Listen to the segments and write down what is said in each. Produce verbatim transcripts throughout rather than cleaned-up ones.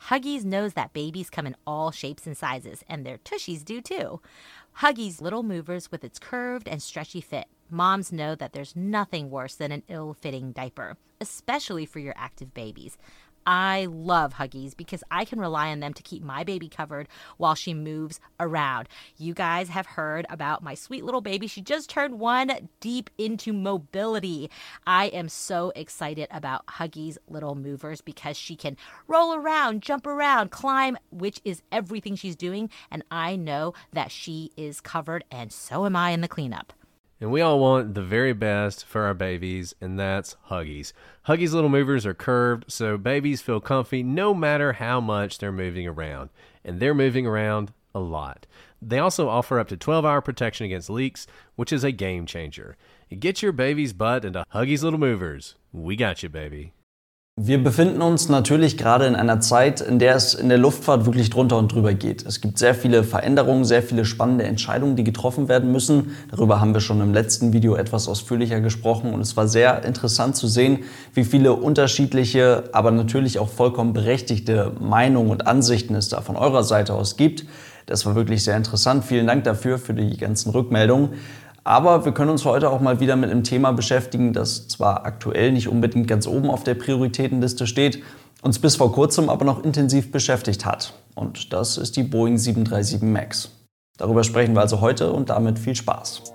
Huggies knows that babies come in all shapes and sizes, and their tushies do too. Huggies Little Movers with its curved and stretchy fit. Moms know that there's nothing worse than an ill-fitting diaper, especially for your active babies. I love Huggies because I can rely on them to keep my baby covered while she moves around. You guys have heard about my sweet little baby. She just turned one, deep into mobility. I am so excited about Huggies Little Movers because she can roll around, jump around, climb, which is everything she's doing. And I know that she is covered, and so am I in the cleanup. And we all want the very best for our babies, and that's Huggies. Huggies Little Movers are curved, so babies feel comfy no matter how much they're moving around. And they're moving around a lot. They also offer up to twelve hour protection against leaks, which is a game changer. Get your baby's butt into Huggies Little Movers. We got you, baby. Wir befinden uns natürlich gerade in einer Zeit, in der es in der Luftfahrt wirklich drunter und drüber geht. Es gibt sehr viele Veränderungen, sehr viele spannende Entscheidungen, die getroffen werden müssen. Darüber haben wir schon im letzten Video etwas ausführlicher gesprochen und es war sehr interessant zu sehen, wie viele unterschiedliche, aber natürlich auch vollkommen berechtigte Meinungen und Ansichten es da von eurer Seite aus gibt. Das war wirklich sehr interessant. Vielen Dank dafür, für die ganzen Rückmeldungen. Aber wir können uns heute auch mal wieder mit einem Thema beschäftigen, das zwar aktuell nicht unbedingt ganz oben auf der Prioritätenliste steht, uns bis vor kurzem aber noch intensiv beschäftigt hat. Und das ist die Boeing sieben drei sieben Max. Darüber sprechen wir also heute und damit viel Spaß.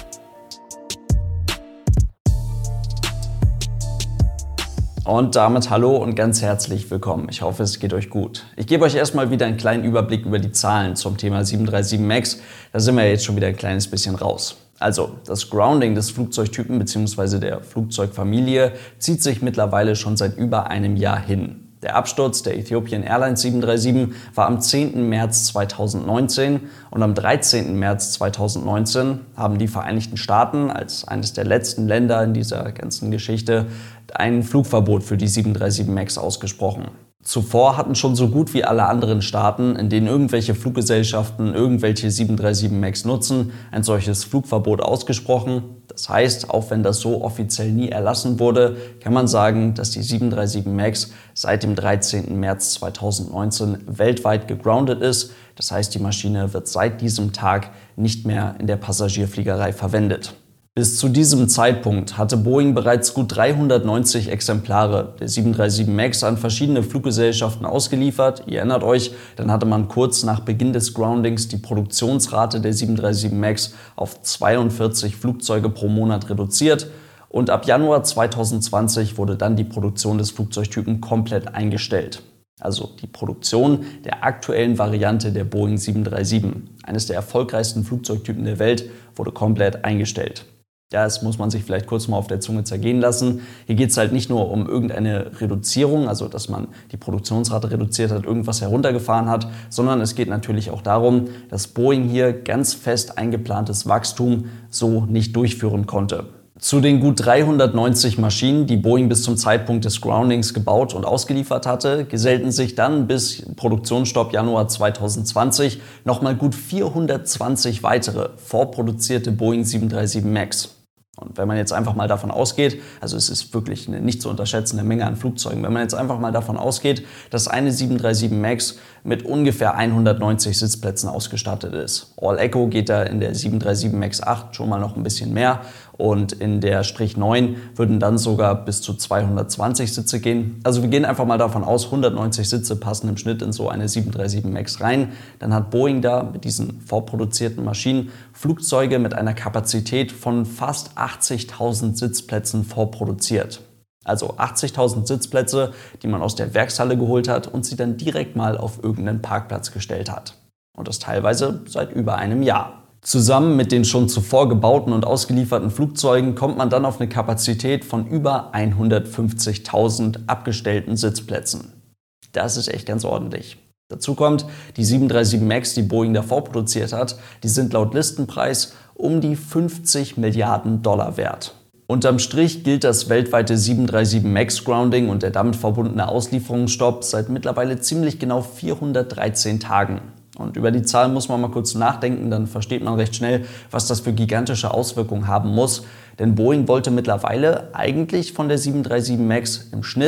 Und damit hallo und ganz herzlich willkommen. Ich hoffe, es geht euch gut. Ich gebe euch erstmal wieder einen kleinen Überblick über die Zahlen zum Thema sieben drei sieben Max. Da sind wir jetzt schon wieder ein kleines bisschen raus. Also, das Grounding des Flugzeugtypen bzw. der Flugzeugfamilie zieht sich mittlerweile schon seit über einem Jahr hin. Der Absturz der Ethiopian Airlines sieben drei sieben war am zehnten März zweitausendneunzehn und am dreizehnten März zweitausendneunzehn haben die Vereinigten Staaten als eines der letzten Länder in dieser ganzen Geschichte ein Flugverbot für die sieben drei sieben Max ausgesprochen. Zuvor hatten schon so gut wie alle anderen Staaten, in denen irgendwelche Fluggesellschaften irgendwelche sieben drei sieben Max nutzen, ein solches Flugverbot ausgesprochen. Das heißt, auch wenn das so offiziell nie erlassen wurde, kann man sagen, dass die sieben drei sieben Max seit dem dreizehnten März zweitausendneunzehn weltweit gegroundet ist. Das heißt, die Maschine wird seit diesem Tag nicht mehr in der Passagierfliegerei verwendet. Bis zu diesem Zeitpunkt hatte Boeing bereits gut dreihundertneunzig Exemplare der sieben drei sieben Max an verschiedene Fluggesellschaften ausgeliefert. Ihr erinnert euch, dann hatte man kurz nach Beginn des Groundings die Produktionsrate der sieben drei sieben Max auf zweiundvierzig Flugzeuge pro Monat reduziert. Und ab Januar zweitausendzwanzig wurde dann die Produktion des Flugzeugtypen komplett eingestellt. Also die Produktion der aktuellen Variante der Boeing sieben drei sieben, eines der erfolgreichsten Flugzeugtypen der Welt, wurde komplett eingestellt. Ja, das muss man sich vielleicht kurz mal auf der Zunge zergehen lassen. Hier geht es halt nicht nur um irgendeine Reduzierung, also dass man die Produktionsrate reduziert hat, irgendwas heruntergefahren hat, sondern es geht natürlich auch darum, dass Boeing hier ganz fest eingeplantes Wachstum so nicht durchführen konnte. Zu den gut dreihundertneunzig Maschinen, die Boeing bis zum Zeitpunkt des Groundings gebaut und ausgeliefert hatte, gesellten sich dann bis Produktionsstopp Januar zweitausendzwanzig nochmal gut vierhundertzwanzig weitere vorproduzierte Boeing sieben drei sieben Max. Und wenn man jetzt einfach mal davon ausgeht, also es ist wirklich eine nicht zu unterschätzende Menge an Flugzeugen, wenn man jetzt einfach mal davon ausgeht, dass eine sieben drei sieben Max mit ungefähr hundertneunzig Sitzplätzen ausgestattet ist. All Echo geht da in der sieben drei sieben Max acht schon mal noch ein bisschen mehr und in der Strich neun würden dann sogar bis zu zweihundertzwanzig Sitze gehen. Also wir gehen einfach mal davon aus, hundertneunzig Sitze passen im Schnitt in so eine sieben drei sieben Max rein. Dann hat Boeing da mit diesen vorproduzierten Maschinen Flugzeuge mit einer Kapazität von fast achtzigtausend Sitzplätzen vorproduziert. Also achtzigtausend Sitzplätze, die man aus der Werkshalle geholt hat und sie dann direkt mal auf irgendeinen Parkplatz gestellt hat. Und das teilweise seit über einem Jahr. Zusammen mit den schon zuvor gebauten und ausgelieferten Flugzeugen kommt man dann auf eine Kapazität von über hundertfünfzigtausend abgestellten Sitzplätzen. Das ist echt ganz ordentlich. Dazu kommt, die sieben drei sieben Max, die Boeing davor produziert hat, die sind laut Listenpreis um die fünfzig Milliarden Dollar wert. Unterm Strich gilt das weltweite sieben drei sieben Max Grounding und der damit verbundene Auslieferungsstopp seit mittlerweile ziemlich genau vierhundertdreizehn Tagen. Und über die Zahl muss man mal kurz nachdenken, dann versteht man recht schnell, was das für gigantische Auswirkungen haben muss. Denn Boeing wollte mittlerweile eigentlich von der sieben drei sieben Max im Schnitt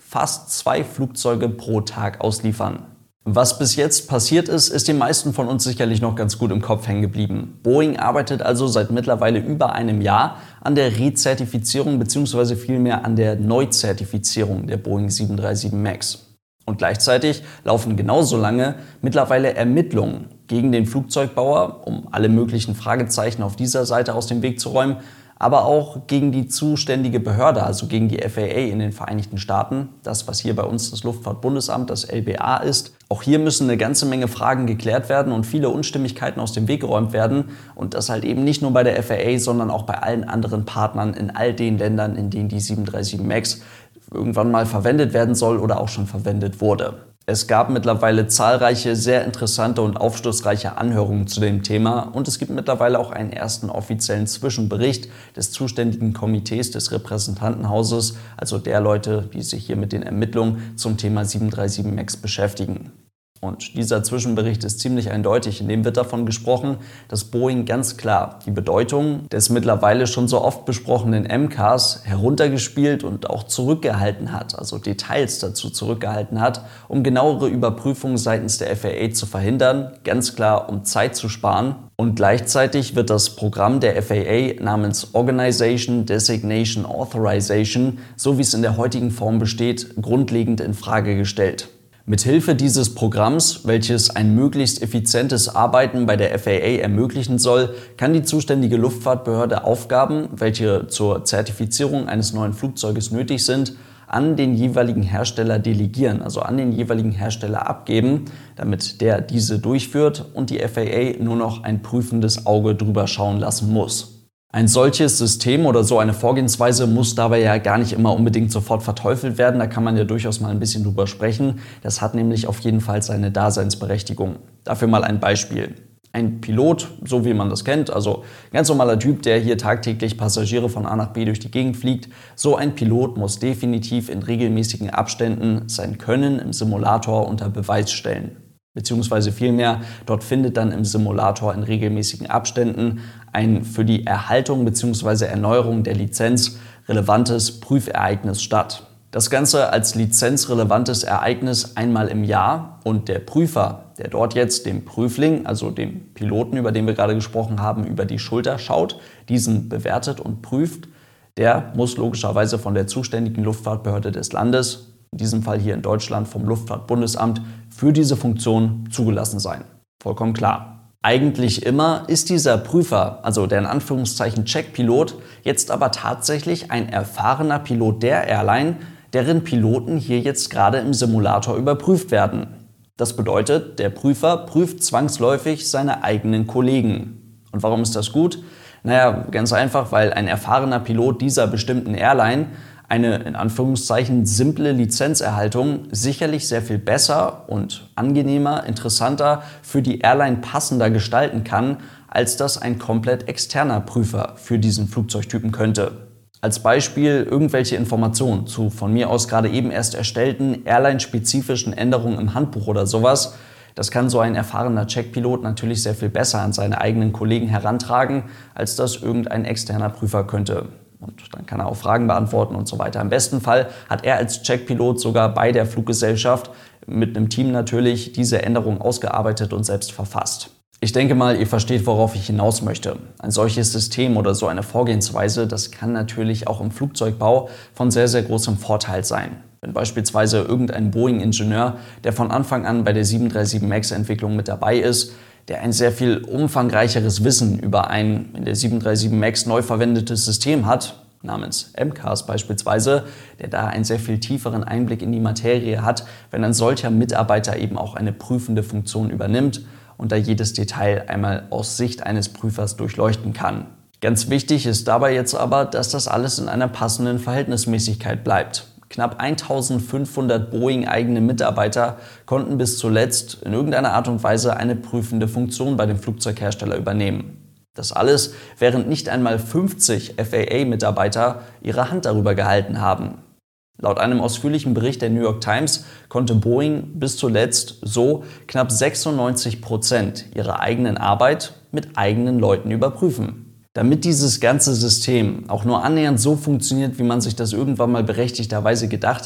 fast zwei Flugzeuge pro Tag ausliefern. Was bis jetzt passiert ist, ist den meisten von uns sicherlich noch ganz gut im Kopf hängen geblieben. Boeing arbeitet also seit mittlerweile über einem Jahr an der Rezertifizierung bzw. vielmehr an der Neuzertifizierung der Boeing sieben drei sieben Max. Und gleichzeitig laufen genauso lange mittlerweile Ermittlungen gegen den Flugzeugbauer, um alle möglichen Fragezeichen auf dieser Seite aus dem Weg zu räumen, aber auch gegen die zuständige Behörde, also gegen die F A A in den Vereinigten Staaten, das, was hier bei uns das Luftfahrtbundesamt, das L B A ist. Auch hier müssen eine ganze Menge Fragen geklärt werden und viele Unstimmigkeiten aus dem Weg geräumt werden. Und das halt eben nicht nur bei der F A A, sondern auch bei allen anderen Partnern in all den Ländern, in denen die sieben drei sieben Max irgendwann mal verwendet werden soll oder auch schon verwendet wurde. Es gab mittlerweile zahlreiche, sehr interessante und aufschlussreiche Anhörungen zu dem Thema und es gibt mittlerweile auch einen ersten offiziellen Zwischenbericht des zuständigen Komitees des Repräsentantenhauses, also der Leute, die sich hier mit den Ermittlungen zum Thema sieben drei sieben Max beschäftigen. Und dieser Zwischenbericht ist ziemlich eindeutig, in dem wird davon gesprochen, dass Boeing ganz klar die Bedeutung des mittlerweile schon so oft besprochenen M C A S heruntergespielt und auch zurückgehalten hat, also Details dazu zurückgehalten hat, um genauere Überprüfungen seitens der F A A zu verhindern, ganz klar um Zeit zu sparen. Und gleichzeitig wird das Programm der F A A namens Organization Designation Authorization, so wie es in der heutigen Form besteht, grundlegend in Frage gestellt. Mithilfe dieses Programms, welches ein möglichst effizientes Arbeiten bei der F A A ermöglichen soll, kann die zuständige Luftfahrtbehörde Aufgaben, welche zur Zertifizierung eines neuen Flugzeuges nötig sind, an den jeweiligen Hersteller delegieren, also an den jeweiligen Hersteller abgeben, damit der diese durchführt und die F A A nur noch ein prüfendes Auge drüber schauen lassen muss. Ein solches System oder so eine Vorgehensweise muss dabei ja gar nicht immer unbedingt sofort verteufelt werden. Da kann man ja durchaus mal ein bisschen drüber sprechen. Das hat nämlich auf jeden Fall seine Daseinsberechtigung. Dafür mal ein Beispiel. Ein Pilot, so wie man das kennt, also ein ganz normaler Typ, der hier tagtäglich Passagiere von A nach B durch die Gegend fliegt, so ein Pilot muss definitiv in regelmäßigen Abständen sein Können im Simulator unter Beweis stellen. Beziehungsweise vielmehr, dort findet dann im Simulator in regelmäßigen Abständen ein für die Erhaltung bzw. Erneuerung der Lizenz relevantes Prüfereignis statt. Das Ganze als lizenzrelevantes Ereignis einmal im Jahr und der Prüfer, der dort jetzt dem Prüfling, also dem Piloten, über den wir gerade gesprochen haben, über die Schulter schaut, diesen bewertet und prüft, der muss logischerweise von der zuständigen Luftfahrtbehörde des Landes, in diesem Fall hier in Deutschland vom Luftfahrtbundesamt, für diese Funktion zugelassen sein. Vollkommen klar. Eigentlich immer ist dieser Prüfer, also der in Anführungszeichen Checkpilot, jetzt aber tatsächlich ein erfahrener Pilot der Airline, deren Piloten hier jetzt gerade im Simulator überprüft werden. Das bedeutet, der Prüfer prüft zwangsläufig seine eigenen Kollegen. Und warum ist das gut? Naja, ganz einfach, weil ein erfahrener Pilot dieser bestimmten Airline eine in Anführungszeichen simple Lizenzerhaltung sicherlich sehr viel besser und angenehmer, interessanter, für die Airline passender gestalten kann, als das ein komplett externer Prüfer für diesen Flugzeugtypen könnte. Als Beispiel irgendwelche Informationen zu von mir aus gerade eben erst erstellten Airline-spezifischen Änderungen im Handbuch oder sowas. Das kann so ein erfahrener Checkpilot natürlich sehr viel besser an seine eigenen Kollegen herantragen, als das irgendein externer Prüfer könnte. Und dann kann er auch Fragen beantworten und so weiter. Im besten Fall hat er als Checkpilot sogar bei der Fluggesellschaft mit einem Team natürlich diese Änderung ausgearbeitet und selbst verfasst. Ich denke mal, ihr versteht, worauf ich hinaus möchte. Ein solches System oder so eine Vorgehensweise, das kann natürlich auch im Flugzeugbau von sehr, sehr großem Vorteil sein. Wenn beispielsweise irgendein Boeing-Ingenieur, der von Anfang an bei der sieben drei sieben Max-Entwicklung mit dabei ist, der ein sehr viel umfangreicheres Wissen über ein in der sieben drei sieben Max neu verwendetes System hat, namens M C A S beispielsweise, der da einen sehr viel tieferen Einblick in die Materie hat, wenn ein solcher Mitarbeiter eben auch eine prüfende Funktion übernimmt und da jedes Detail einmal aus Sicht eines Prüfers durchleuchten kann. Ganz wichtig ist dabei jetzt aber, dass das alles in einer passenden Verhältnismäßigkeit bleibt. Knapp eintausendfünfhundert Boeing-eigene Mitarbeiter konnten bis zuletzt in irgendeiner Art und Weise eine prüfende Funktion bei dem Flugzeughersteller übernehmen. Das alles, während nicht einmal fünfzig F A A-Mitarbeiter ihre Hand darüber gehalten haben. Laut einem ausführlichen Bericht der New York Times konnte Boeing bis zuletzt so knapp sechsundneunzig Prozent ihrer eigenen Arbeit mit eigenen Leuten überprüfen. Damit dieses ganze System auch nur annähernd so funktioniert, wie man sich das irgendwann mal berechtigterweise gedacht hat,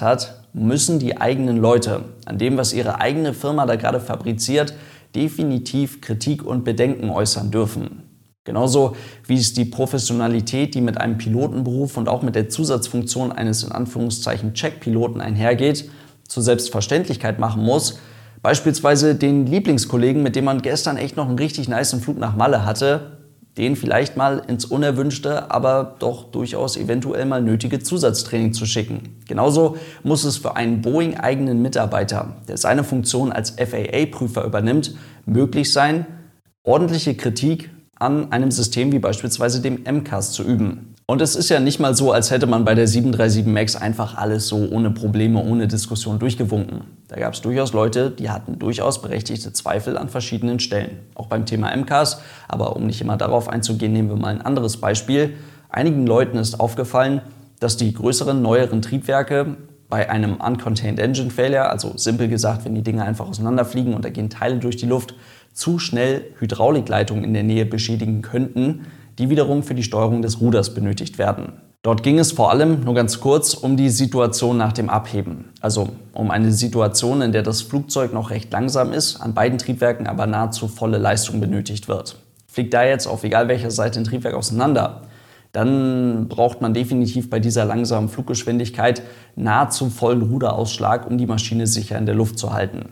müssen die eigenen Leute an dem, was ihre eigene Firma da gerade fabriziert, definitiv Kritik und Bedenken äußern dürfen. Genauso wie es die Professionalität, die mit einem Pilotenberuf und auch mit der Zusatzfunktion eines in Anführungszeichen Checkpiloten einhergeht, zur Selbstverständlichkeit machen muss. Beispielsweise den Lieblingskollegen, mit dem man gestern echt noch einen richtig nicen Flug nach Malle hatte, den vielleicht mal ins unerwünschte, aber doch durchaus eventuell mal nötige Zusatztraining zu schicken. Genauso muss es für einen Boeing-eigenen Mitarbeiter, der seine Funktion als F A A-Prüfer übernimmt, möglich sein, ordentliche Kritik an einem System wie beispielsweise dem M C A S zu üben. Und es ist ja nicht mal so, als hätte man bei der sieben drei sieben MAX einfach alles so ohne Probleme, ohne Diskussion durchgewunken. Da gab es durchaus Leute, die hatten durchaus berechtigte Zweifel an verschiedenen Stellen. Auch beim Thema M C A S, aber um nicht immer darauf einzugehen, nehmen wir mal ein anderes Beispiel. Einigen Leuten ist aufgefallen, dass die größeren, neueren Triebwerke bei einem Uncontained Engine Failure, also simpel gesagt, wenn die Dinge einfach auseinanderfliegen und da gehen Teile durch die Luft, zu schnell Hydraulikleitungen in der Nähe beschädigen könnten, die wiederum für die Steuerung des Ruders benötigt werden. Dort ging es vor allem, nur ganz kurz, um die Situation nach dem Abheben. Also um eine Situation, in der das Flugzeug noch recht langsam ist, an beiden Triebwerken aber nahezu volle Leistung benötigt wird. Fliegt da jetzt auf egal welcher Seite ein Triebwerk auseinander, dann braucht man definitiv bei dieser langsamen Fluggeschwindigkeit nahezu vollen Ruderausschlag, um die Maschine sicher in der Luft zu halten.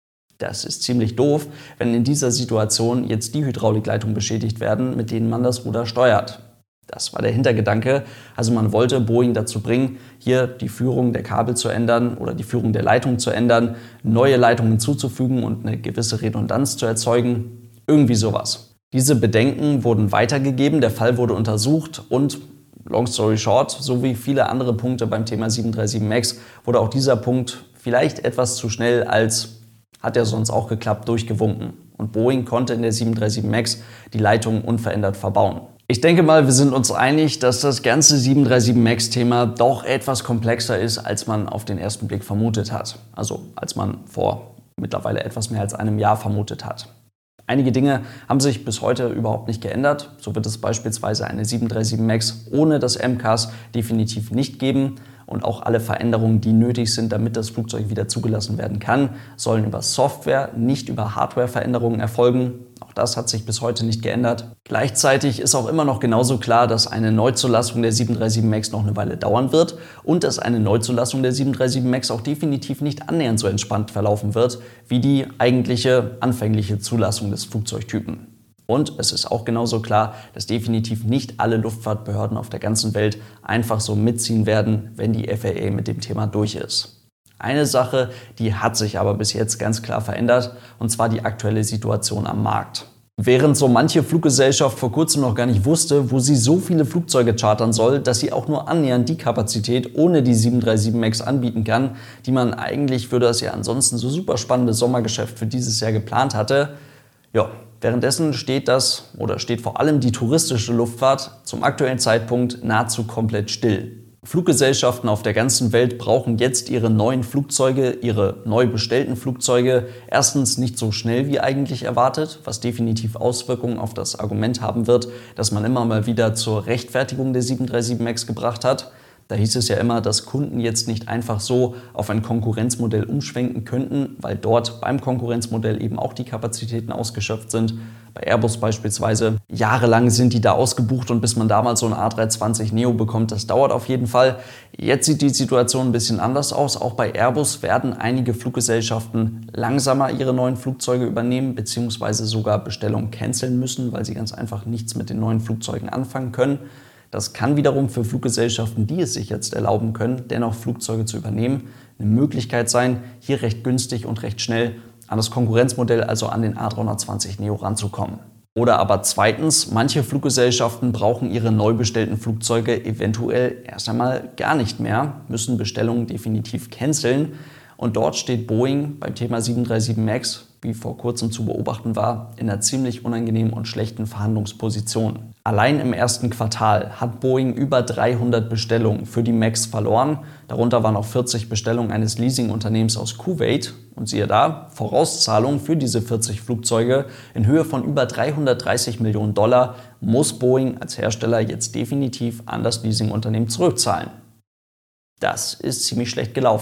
Das ist ziemlich doof, wenn in dieser Situation jetzt die Hydraulikleitungen beschädigt werden, mit denen man das Ruder steuert. Das war der Hintergedanke. Also man wollte Boeing dazu bringen, hier die Führung der Kabel zu ändern oder die Führung der Leitung zu ändern, neue Leitungen hinzuzufügen und eine gewisse Redundanz zu erzeugen. Irgendwie sowas. Diese Bedenken wurden weitergegeben, der Fall wurde untersucht und, long story short, so wie viele andere Punkte beim Thema sieben drei sieben MAX, wurde auch dieser Punkt vielleicht etwas zu schnell als hat ja sonst auch geklappt, durchgewunken. Und Boeing konnte in der sieben drei sieben MAX die Leitung unverändert verbauen. Ich denke mal, wir sind uns einig, dass das ganze sieben drei sieben MAX-Thema doch etwas komplexer ist, als man auf den ersten Blick vermutet hat. Also als man vor mittlerweile etwas mehr als einem Jahr vermutet hat. Einige Dinge haben sich bis heute überhaupt nicht geändert. So wird es beispielsweise eine sieben drei sieben MAX ohne das M C A S definitiv nicht geben. Und auch alle Veränderungen, die nötig sind, damit das Flugzeug wieder zugelassen werden kann, sollen über Software, nicht über Hardware-Veränderungen erfolgen. Auch das hat sich bis heute nicht geändert. Gleichzeitig ist auch immer noch genauso klar, dass eine Neuzulassung der sieben drei sieben MAX noch eine Weile dauern wird und dass eine Neuzulassung der sieben drei sieben MAX auch definitiv nicht annähernd so entspannt verlaufen wird wie die eigentliche anfängliche Zulassung des Flugzeugtypen. Und es ist auch genauso klar, dass definitiv nicht alle Luftfahrtbehörden auf der ganzen Welt einfach so mitziehen werden, wenn die F A A mit dem Thema durch ist. Eine Sache, die hat sich aber bis jetzt ganz klar verändert, und zwar die aktuelle Situation am Markt. Während so manche Fluggesellschaft vor kurzem noch gar nicht wusste, wo sie so viele Flugzeuge chartern soll, dass sie auch nur annähernd die Kapazität ohne die sieben drei sieben MAX anbieten kann, die man eigentlich für das ja ansonsten so super spannende Sommergeschäft für dieses Jahr geplant hatte, ja, währenddessen steht das oder steht vor allem die touristische Luftfahrt zum aktuellen Zeitpunkt nahezu komplett still. Fluggesellschaften auf der ganzen Welt brauchen jetzt ihre neuen Flugzeuge, ihre neu bestellten Flugzeuge erstens nicht so schnell wie eigentlich erwartet, was definitiv Auswirkungen auf das Argument haben wird, das man immer mal wieder zur Rechtfertigung der sieben drei sieben MAX gebracht hat. Da hieß es ja immer, dass Kunden jetzt nicht einfach so auf ein Konkurrenzmodell umschwenken könnten, weil dort beim Konkurrenzmodell eben auch die Kapazitäten ausgeschöpft sind. Bei Airbus beispielsweise. Jahrelang sind die da ausgebucht und bis man damals so ein A drei zwanzig Neo bekommt, das dauert auf jeden Fall. Jetzt sieht die Situation ein bisschen anders aus. Auch bei Airbus werden einige Fluggesellschaften langsamer ihre neuen Flugzeuge übernehmen bzw. sogar Bestellungen canceln müssen, weil sie ganz einfach nichts mit den neuen Flugzeugen anfangen können. Das kann wiederum für Fluggesellschaften, die es sich jetzt erlauben können, dennoch Flugzeuge zu übernehmen, eine Möglichkeit sein, hier recht günstig und recht schnell an das Konkurrenzmodell, also an den A drei zwanzig Neo ranzukommen. Oder aber zweitens, manche Fluggesellschaften brauchen ihre neu bestellten Flugzeuge eventuell erst einmal gar nicht mehr, müssen Bestellungen definitiv canceln. Und dort steht Boeing beim Thema sieben drei sieben MAX, wie vor kurzem zu beobachten war, in einer ziemlich unangenehmen und schlechten Verhandlungsposition. Allein im ersten Quartal hat Boeing über dreihundert Bestellungen für die MAX verloren. Darunter waren auch vierzig Bestellungen eines Leasingunternehmens aus Kuwait. Und siehe da, Vorauszahlungen für diese vierzig Flugzeuge in Höhe von über dreihundertdreißig Millionen Dollar muss Boeing als Hersteller jetzt definitiv an das Leasingunternehmen zurückzahlen. Das ist ziemlich schlecht gelaufen.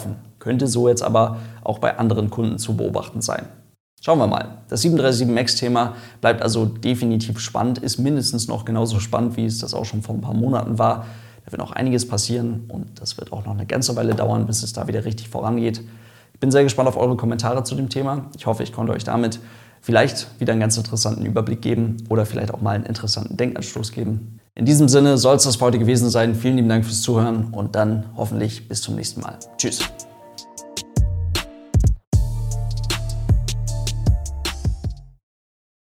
könnte so jetzt aber auch bei anderen Kunden zu beobachten sein. Schauen wir mal. Das sieben drei sieben Max-Thema bleibt also definitiv spannend, ist mindestens noch genauso spannend, wie es das auch schon vor ein paar Monaten war. Da wird noch einiges passieren und das wird auch noch eine ganze Weile dauern, bis es da wieder richtig vorangeht. Ich bin sehr gespannt auf eure Kommentare zu dem Thema. Ich hoffe, ich konnte euch damit vielleicht wieder einen ganz interessanten Überblick geben oder vielleicht auch mal einen interessanten Denkanstoß geben. In diesem Sinne soll es das für heute gewesen sein. Vielen lieben Dank fürs Zuhören und dann hoffentlich bis zum nächsten Mal. Tschüss.